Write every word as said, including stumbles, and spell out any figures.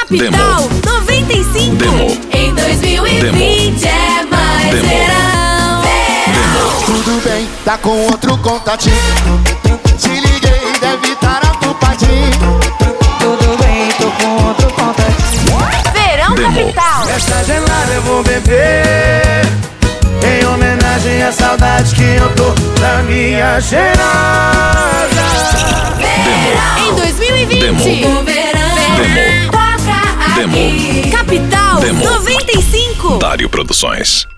Capital noventa e cinco. Demo. Em dois mil e vinte é mais Demo. verão. Verão. Tudo bem, tá com outro contatinho. Te liguei, deve estar ocupadinho. Tudo bem, tô com outro contatinho. Verão Demo. Capital. Essa gelada eu vou beber em homenagem à saudade que eu tô da minha cheirosa. Em dois mil e vinte, Demo. o verão Demo. toca aqui. Demo. Capital Demo. noventa e cinco. Dário Produções.